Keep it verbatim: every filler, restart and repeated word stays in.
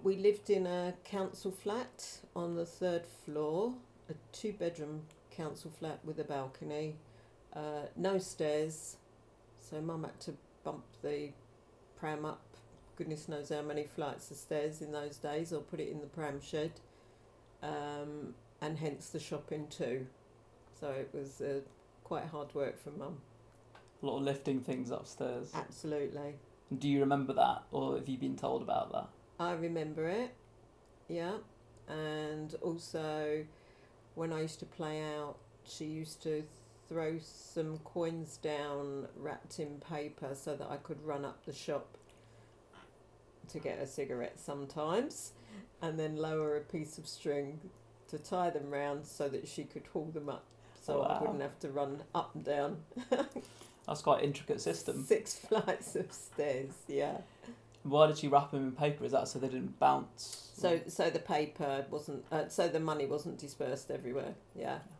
we lived in a council flat on the third floor, a two-bedroom council flat with a balcony, uh, no stairs, so Mum had to bump the pram up goodness knows how many flights of stairs in those days, or put it in the pram shed, um, and hence the shopping too. So it was uh, quite hard work for Mum. A lot of lifting things upstairs. Absolutely. Do you remember that, or have you been told about that? I remember it, yeah. And also, when I used to play out, she used to throw some coins down wrapped in paper so that I could run up the shop to get a cigarette sometimes, and then lower a piece of string to tie them round so that she could haul them up, so Wow. I wouldn't have to run up and down. That's quite an intricate system. Six flights of stairs, yeah. Why did she wrap them in paper? Is that so they didn't bounce? So, so the paper wasn't, uh, so the money wasn't dispersed everywhere. Yeah.